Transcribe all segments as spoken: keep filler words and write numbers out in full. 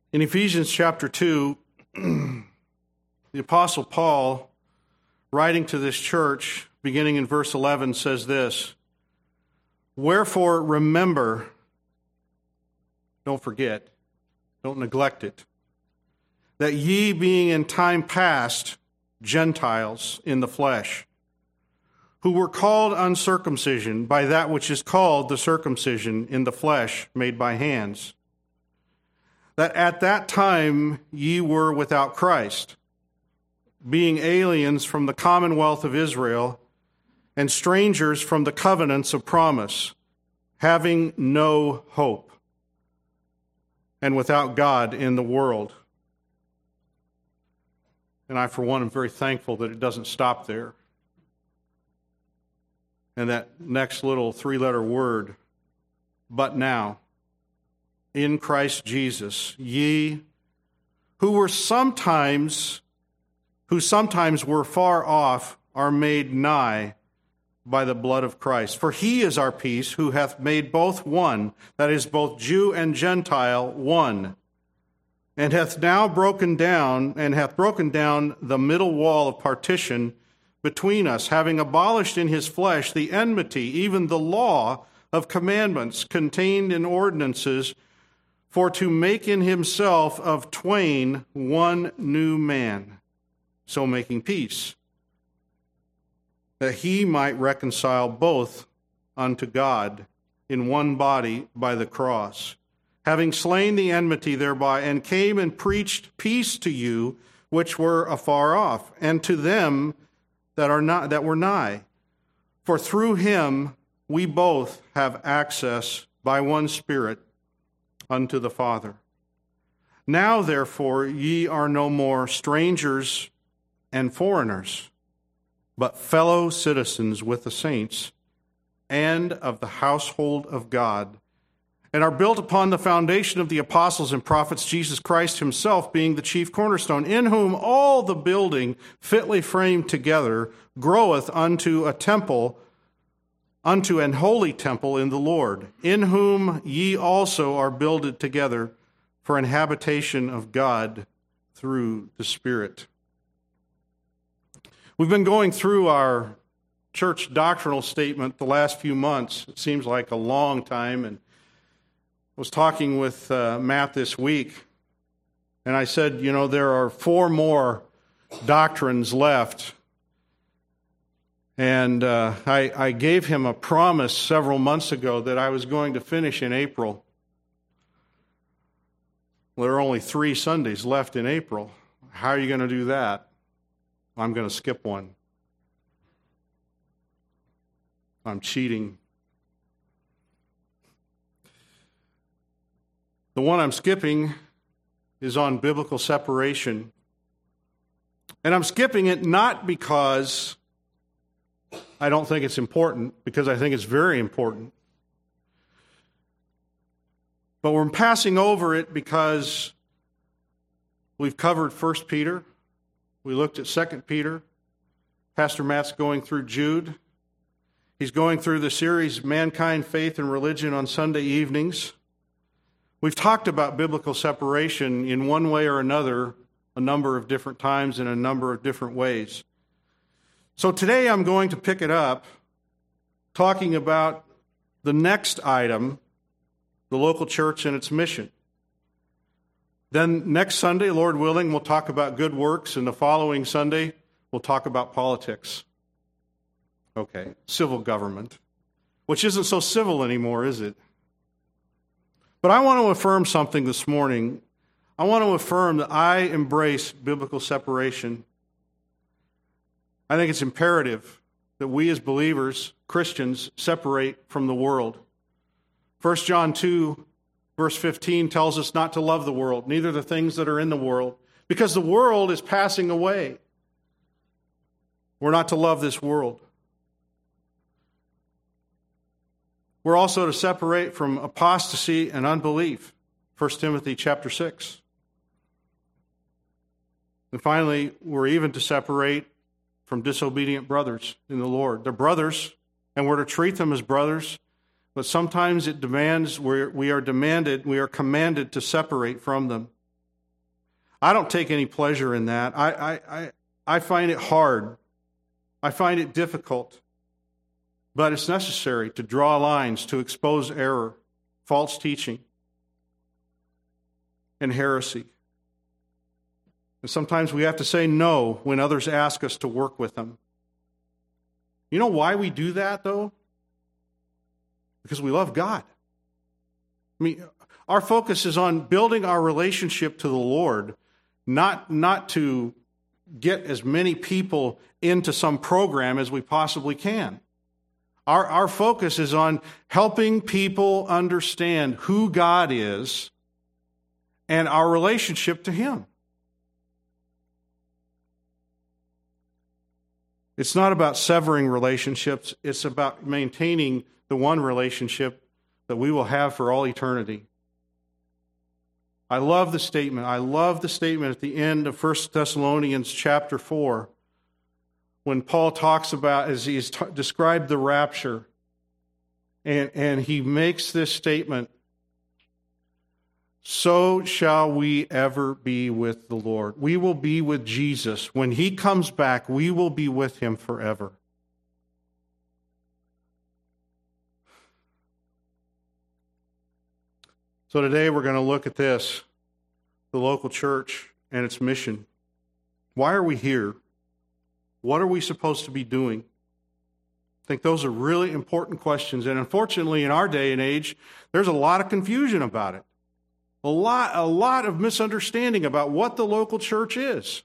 In Ephesians chapter two, the Apostle Paul, writing to this church, beginning in verse eleven, says this, "Wherefore remember," don't forget, don't neglect it, "that ye being in time past Gentiles in the flesh, who were called uncircumcision by that which is called the circumcision in the flesh made by hands, that at that time ye were without Christ, being aliens from the commonwealth of Israel and strangers from the covenants of promise, having no hope, and without God in the world." And I, for one, am very thankful that it doesn't stop there. And that next little three-letter word, "but now, in Christ Jesus, ye who were sometimes, who sometimes were far off, are made nigh by the blood of Christ. For he is our peace, who hath made both one, that is, both Jew and Gentile, one, and hath now broken down, and hath broken down the middle wall of partition between us, having abolished in his flesh the enmity, even the law of commandments contained in ordinances, for to make in himself of twain one new man, so making peace, that he might reconcile both unto God in one body by the cross, having slain the enmity thereby, and came and preached peace to you which were afar off, and to them that are not that were nigh. For through him we both have access by one Spirit unto the Father. Now therefore ye are no more strangers and foreigners, but fellow citizens with the saints and of the household of God, and are built upon the foundation of the apostles and prophets, Jesus Christ himself being the chief cornerstone, in whom all the building fitly framed together groweth unto a temple, unto an holy temple in the Lord, in whom ye also are builded together for an habitation of God through the Spirit." We've been going through our church doctrinal statement the last few months. It seems like a long time, and I was talking with uh, Matt this week, and I said, you know, there are four more doctrines left. And uh, I, I gave him a promise several months ago that I was going to finish in April. Well, there are only three Sundays left in April. How are you going to do that? I'm going to skip one. I'm cheating. The one I'm skipping is on biblical separation. And I'm skipping it not because I don't think it's important, because I think it's very important. But we're passing over it because we've covered First Peter. We looked at Second Peter. Pastor Matt's going through Jude. He's going through the series Mankind, Faith, and Religion on Sunday evenings. We've talked about biblical separation in one way or another a number of different times in a number of different ways. So today I'm going to pick it up talking about the next item, the local church and its mission. Then next Sunday, Lord willing, we'll talk about good works, and the following Sunday, we'll talk about politics. Okay, civil government, which isn't so civil anymore, is it? But I want to affirm something this morning. I want to affirm that I embrace biblical separation. I think it's imperative that we as believers, Christians, separate from the world. First John two, verse fifteen tells us not to love the world, neither the things that are in the world, because the world is passing away. We're not to love this world. We're also to separate from apostasy and unbelief. First Timothy chapter six. And finally, we're even to separate from disobedient brothers in the Lord. They're brothers, and we're to treat them as brothers, but sometimes it demands, we are demanded, we are commanded to separate from them. I don't take any pleasure in that. I, I, I, I find it hard. I find it difficult. But it's necessary to draw lines, to expose error, false teaching, and heresy. And sometimes we have to say no when others ask us to work with them. You know why we do that, though? Because we love God. I mean, our focus is on building our relationship to the Lord, not, not to get as many people into some program as we possibly can. Our, our focus is on helping people understand who God is and our relationship to Him. It's not about severing relationships. It's about maintaining the one relationship that we will have for all eternity. I love the statement. I love the statement at the end of First Thessalonians chapter four, when Paul talks about, as he's t- described the rapture, and, and he makes this statement, so shall we ever be with the Lord. We will be with Jesus. When He comes back, we will be with Him forever. So today we're going to look at this, the local church and its mission. Why are we here? What are we supposed to be doing? I think those are really important questions. And unfortunately, in our day and age, there's a lot of confusion about it. A lot, a lot of misunderstanding about what the local church is.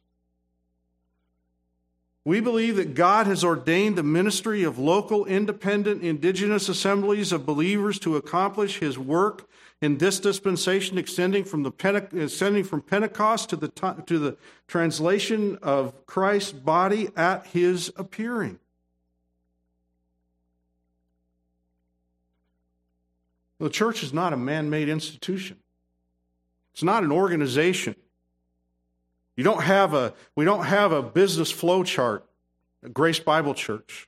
We believe that God has ordained the ministry of local, independent, indigenous assemblies of believers to accomplish His work in this dispensation, extending from the Pente- extending from Pentecost to the t- to the translation of Christ's body at His appearing. The church is not a man-made institution. It's not an organization. You don't have a, we don't have a business flow chart at Grace Bible Church.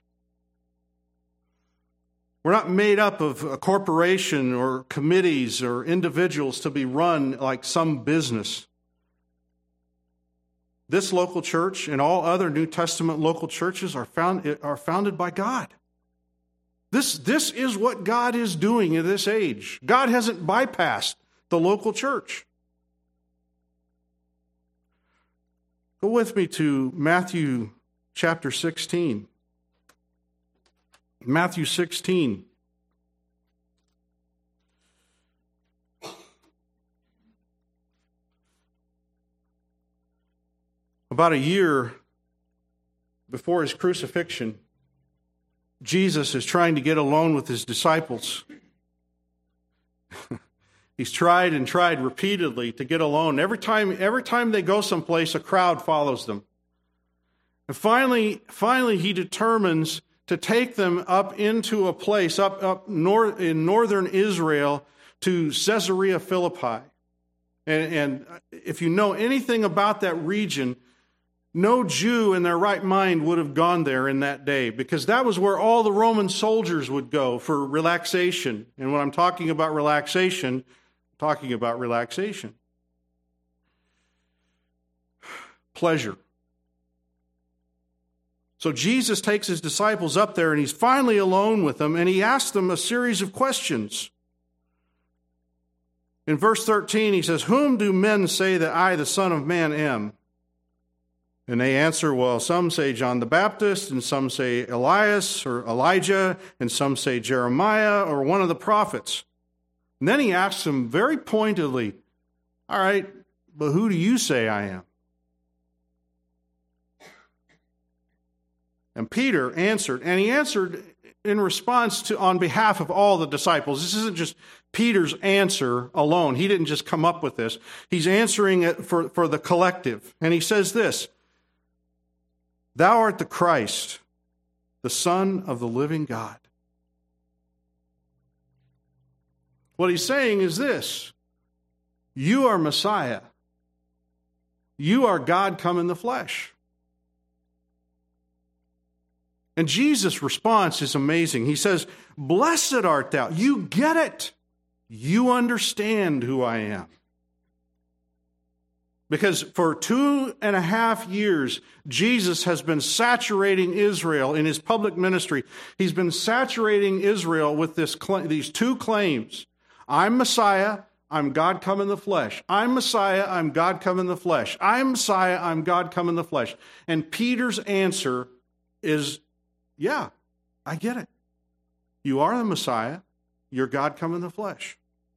We're not made up of a corporation or committees or individuals to be run like some business. This local church and all other New Testament local churches are found, are founded by God. This, this is what God is doing in this age. God hasn't bypassed the local church. Go with me to Matthew chapter sixteen. Matthew sixteen. About a year before His crucifixion, Jesus is trying to get alone with His disciples. He's tried and tried repeatedly to get alone. Every time, every time they go someplace, a crowd follows them. And finally, finally, He determines to take them up into a place up, up north, in northern Israel to Caesarea Philippi. And, and if you know anything about that region, no Jew in their right mind would have gone there in that day, because that was where all the Roman soldiers would go for relaxation. And when I'm talking about relaxation, I'm talking about relaxation. Pleasure. So Jesus takes His disciples up there, and He's finally alone with them, and He asks them a series of questions. In verse thirteen, He says, "Whom do men say that I, the Son of Man, am?" And they answer, well, some say John the Baptist, and some say Elias or Elijah, and some say Jeremiah or one of the prophets. And then He asks them very pointedly, all right, but who do you say I am? And Peter answered, and he answered in response to, on behalf of all the disciples. This isn't just Peter's answer alone. He didn't just come up with this. He's answering it for, for the collective. And he says this, "Thou art the Christ, the Son of the living God." What he's saying is this: you are Messiah. You are God come in the flesh. And Jesus' response is amazing. He says, "Blessed art thou." You get it. You understand who I am. Because for two and a half years, Jesus has been saturating Israel in his public ministry. He's been saturating Israel with this, these two claims. I'm Messiah, I'm God come in the flesh. I'm Messiah, I'm God come in the flesh. I'm Messiah, I'm God come in the flesh. And Peter's answer is, yeah, I get it. You are the Messiah, you're God come in the flesh.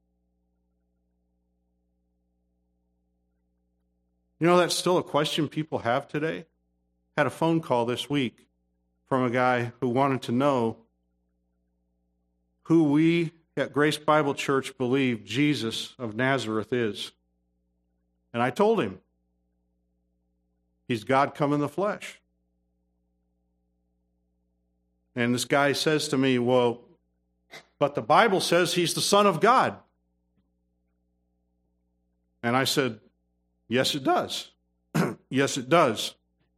You know, that's still a question people have today. Had a phone call this week from a guy who wanted to know who we at Grace Bible Church believe Jesus of Nazareth is. And I told him, he's God come in the flesh. And this guy says to me, well, but the Bible says he's the Son of God. And I said, yes, it does. Yes, it does.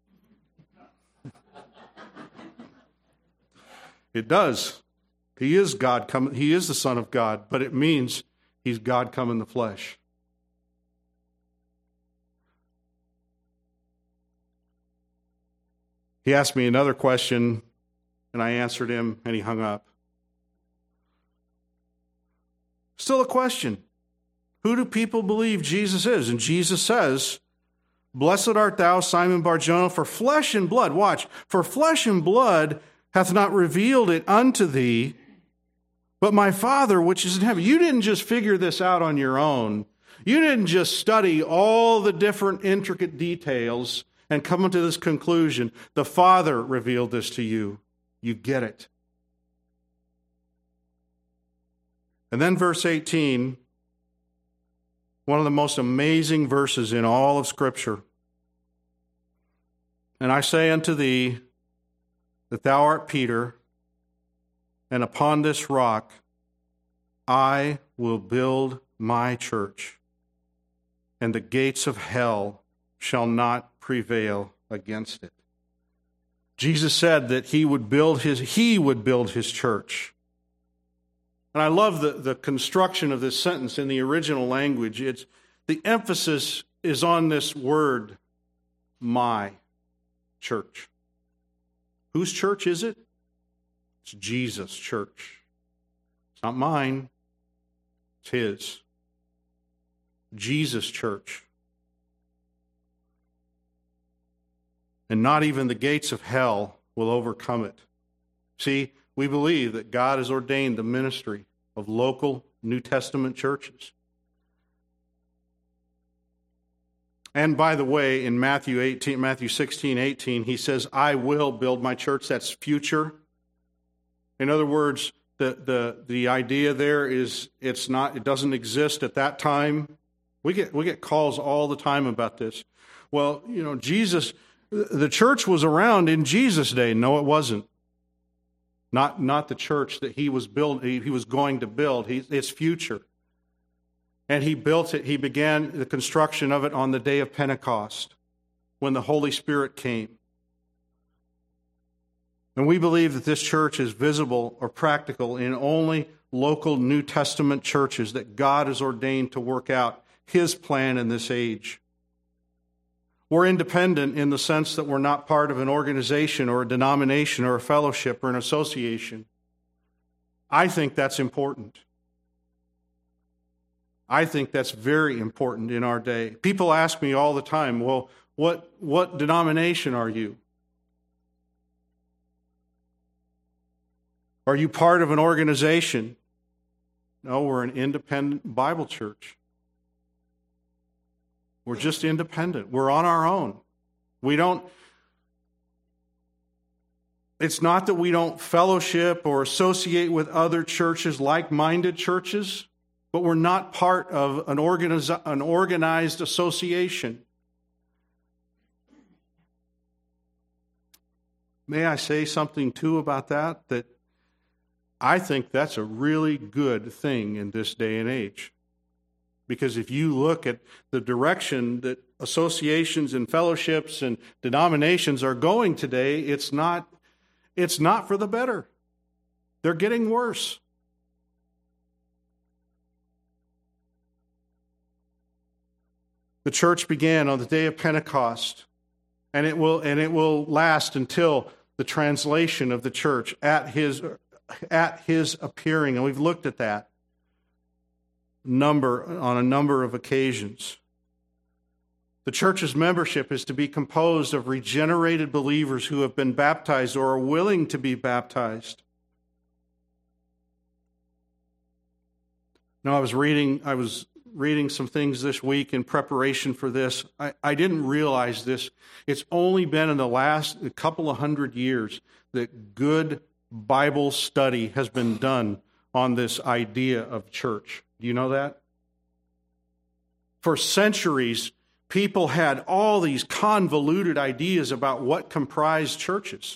It does. He is God come. He is the Son of God, but it means he's God come in the flesh. He asked me another question, and I answered him, and he hung up. Still a question. Who do people believe Jesus is? And Jesus says, blessed art thou, Simon Bar-Jonah, for flesh and blood, watch, for flesh and blood hath not revealed it unto thee, but my Father which is in heaven. You didn't just figure this out on your own. You didn't just study all the different intricate details and come to this conclusion. The Father revealed this to you. You get it. And then verse eighteen, one of the most amazing verses in all of Scripture. And I say unto thee that thou art Peter, and upon this rock I will build my church, and the gates of hell shall not prevail against it. Jesus said that he would build his, he would build his church. And I love the, the construction of this sentence in the original language. It's the emphasis is on this word, my church. Whose church is it? It's Jesus' church. It's not mine. It's his. Jesus' church. And not even the gates of hell will overcome it. See, we believe that God has ordained the ministry of local New Testament churches. And by the way, in Matthew eighteen, Matthew sixteen, eighteen, he says, I will build my church. That's future. In other words, the, the, the idea there is it's not, it doesn't exist at that time. We get we get calls all the time about this. Well, you know, Jesus, the church was around in Jesus' day. No, it wasn't. Not, not the church that he was build, he, he was going to build. He, it's future. And he built it, he began the construction of it on the day of Pentecost, when the Holy Spirit came. And we believe that this church is visible or practical in only local New Testament churches that God has ordained to work out his plan in this age. We're independent in the sense that we're not part of an organization or a denomination or a fellowship or an association. I think that's important. I think that's very important in our day. People ask me all the time, well, what, what denomination are you? Are you part of an organization? No, we're an independent Bible church. We're just independent. We're on our own. We don't, it's not that we don't fellowship or associate with other churches, like-minded churches, but we're not part of an organiz- an organized association. May I say something too about that? That I think that's a really good thing in this day and age. Because if you look at the direction that associations and fellowships and denominations are going today, it's not, it's not for the better. They're getting worse. The church began on the day of Pentecost, and it will and it will last until the translation of the church at his at his appearing. And we've looked at that number on a number of occasions. The church's membership is to be composed of regenerated believers who have been baptized or are willing to be baptized. Now, I was reading, I was reading some things this week in preparation for this. I, I didn't realize this. It's only been in the last couple of hundred years that good Bible study has been done on this idea of church. Do you know that? For centuries, people had all these convoluted ideas about what comprised churches.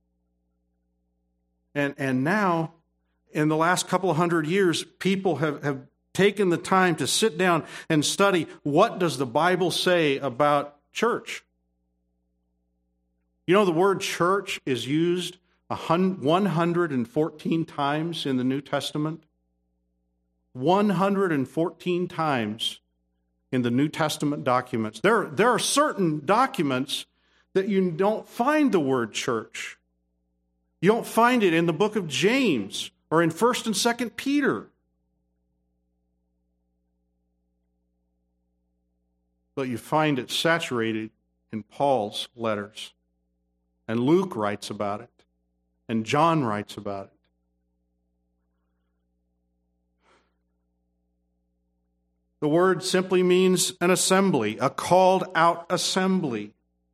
And, and now, in the last couple of hundred years, people have, have taken the time to sit down and study what does the Bible say about church. You know, the word church is used one hundred fourteen times in the New Testament. one hundred fourteen times in the New Testament documents. There, there are certain documents that you don't find the word church. You don't find it in the book of James or in First and Second Peter. But you find it saturated in Paul's letters. And Luke writes about it. And John writes about it. The word simply means an assembly, a called out assembly.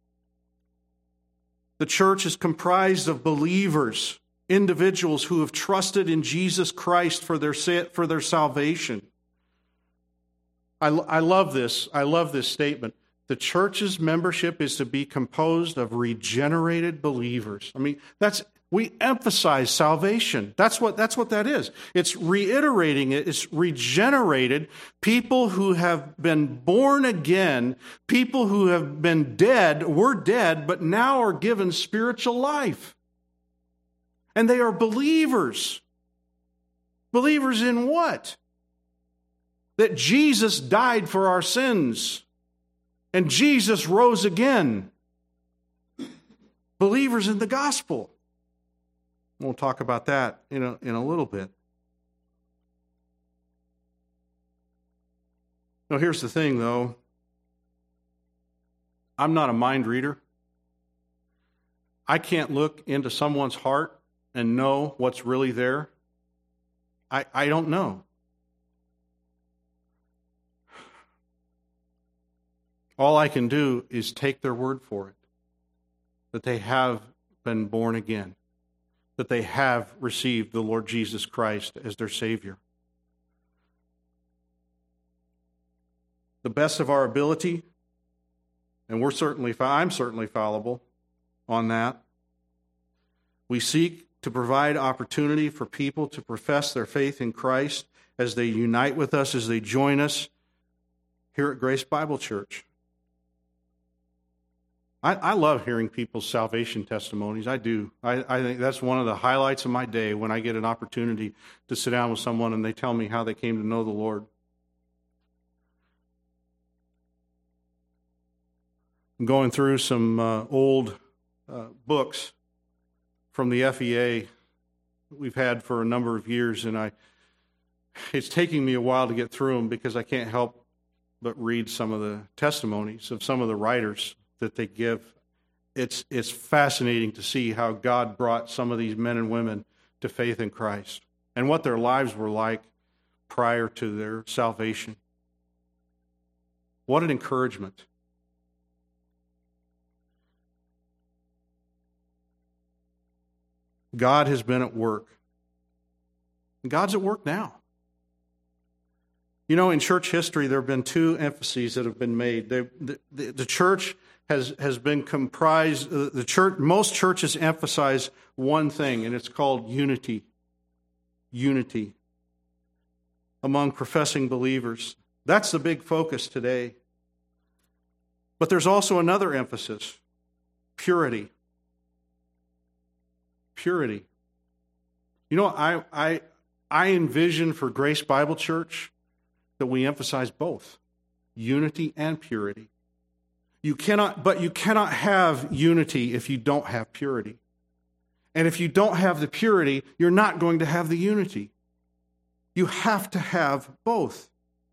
The church is comprised of believers, individuals who have trusted in Jesus Christ for their, for their salvation. I, I love this. I love this statement. The church's membership is to be composed of regenerated believers. I mean, that's we emphasize salvation. That's what that's what that is. It's reiterating it. It's regenerated people who have been born again, people who have been dead, were dead, but now are given spiritual life. And they are believers. Believers in what? That Jesus died for our sins. And Jesus rose again. Believers in the gospel. We'll talk about that in a, in a little bit. Now, here's the thing, though. I'm not a mind reader. I can't look into someone's heart and know what's really there. I, I don't know. All I can do is take their word for it, that they have been born again, that they have received the Lord Jesus Christ as their Savior. The best of our ability, and we're certainly, I'm certainly fallible on that. We seek to provide opportunity for people to profess their faith in Christ as they unite with us, as they join us here at Grace Bible Church. I, I love hearing people's salvation testimonies. I do. I, I think that's one of the highlights of my day when I get an opportunity to sit down with someone and they tell me how they came to know the Lord. I'm going through some uh, old uh, books from the F E A we've had for a number of years, and I it's taking me a while to get through them because I can't help but read some of the testimonies of some of the writers that they give. It's it's fascinating to see how God brought some of these men and women to faith in Christ and what their lives were like prior to their salvation. What an encouragement. God has been at work. God's at work now. You know, in church history, there have been two emphases that have been made. They, the, the, the church has, has been comprised, uh, the church, most churches emphasize one thing, and it's called unity. Unity among professing believers. That's the big focus today. But there's also another emphasis, purity. Purity. You know, I, I, I envision for Grace Bible Church that we emphasize both. unity and purity. You cannot, but you cannot have unity if you don't have purity. And if you don't have the purity, you're not going to have the unity. You have to have both.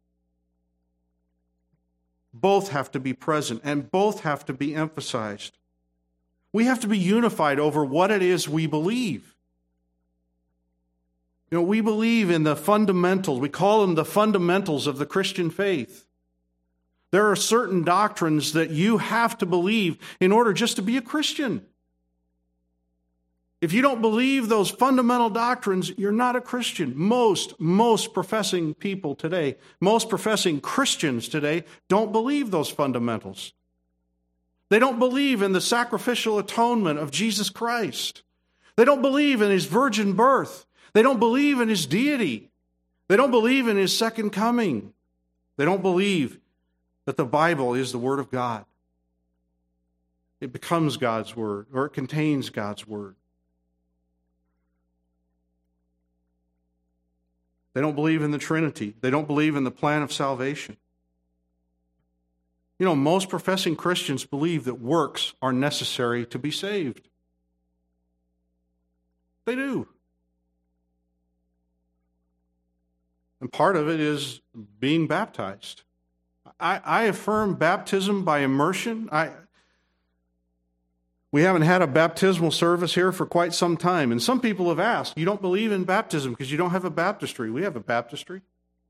Both have to be present, and both have to be emphasized. We have to be unified over what it is we believe. You know, we believe in the fundamentals. We call them the fundamentals of the Christian faith. There are certain doctrines that you have to believe in order just to be a Christian. If you don't believe those fundamental doctrines, you're not a Christian. Most, most professing people today, most professing Christians today, don't believe those fundamentals. They don't believe in the sacrificial atonement of Jesus Christ. They don't believe in his virgin birth. They don't believe in his deity. They don't believe in his second coming. They don't believe that the Bible is the Word of God. It becomes God's Word, or it contains God's Word. They don't believe in the Trinity. They don't believe in the plan of salvation. You know, most professing Christians believe that works are necessary to be saved. They do. And part of it is being baptized. I, I affirm baptism by immersion. I, we haven't had a baptismal service here for quite some time. And some people have asked, you don't believe in baptism because you don't have a baptistry. We have a baptistry.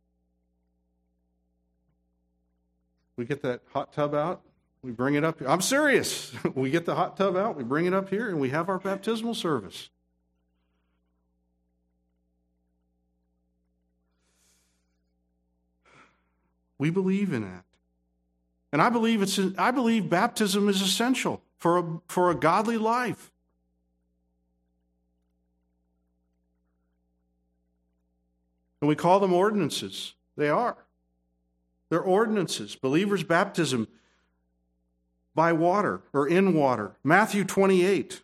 We get that hot tub out. We bring it up here. I'm serious. We get the hot tub out. We bring it up here and we have our baptismal service. We believe in that. And I believe it's I believe baptism is essential for a, for a godly life. And we call them ordinances. They are. They're ordinances. Believers' baptism by water or in water. Matthew twenty-eight.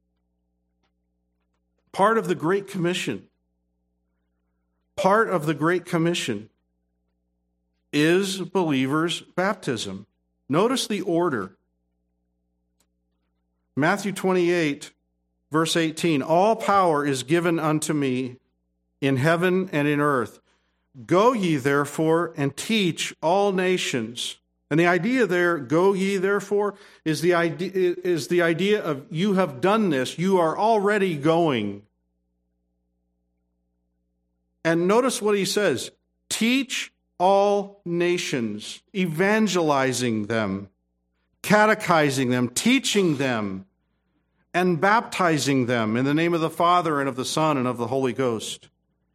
Part of the Great Commission. Part of the Great Commission is believers' baptism. Notice the order. Matthew twenty-eight, verse eighteen. All power is given unto me in heaven and in earth. Go ye therefore and teach all nations. And the idea there, go ye therefore, is the idea, is the idea of you have done this, you are already going. And notice what he says, teach all nations, evangelizing them, catechizing them, teaching them, and baptizing them in the name of the Father and of the Son and of the Holy Ghost.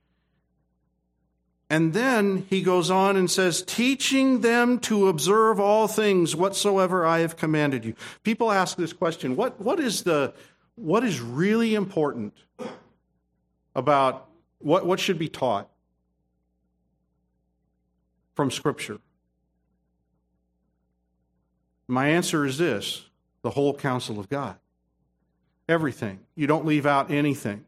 And then he goes on and says, teaching them to observe all things whatsoever I have commanded you. People ask this question, what, what is the what is really important about what, what should be taught from Scripture? My answer is this, the whole counsel of God. Everything. You don't leave out anything.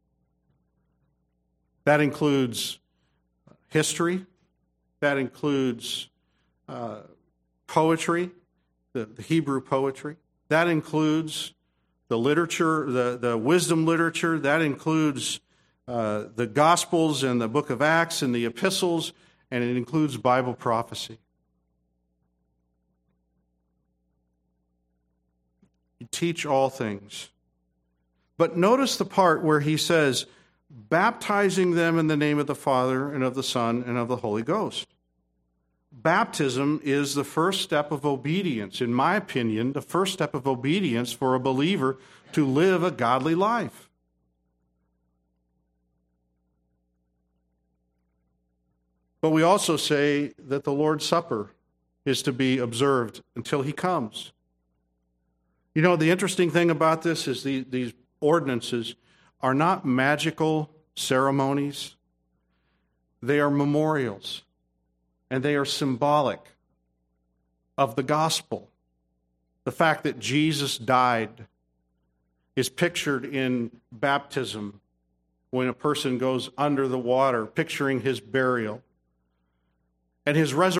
That includes history. That includes uh, poetry, the, the Hebrew poetry. That includes the literature, the, the wisdom literature. That includes uh, the Gospels and the book of Acts and the epistles, and it includes Bible prophecy. You teach all things. But notice the part where he says, baptizing them in the name of the Father and of the Son and of the Holy Ghost. Baptism is the first step of obedience. In my opinion, the first step of obedience for a believer to live a godly life. But we also say that the Lord's Supper is to be observed until he comes. You know, the interesting thing about this is the, these ordinances are not magical ceremonies. They are memorials, and they are symbolic of the gospel. The fact that Jesus died is pictured in baptism when a person goes under the water, picturing his burial. And his resurrection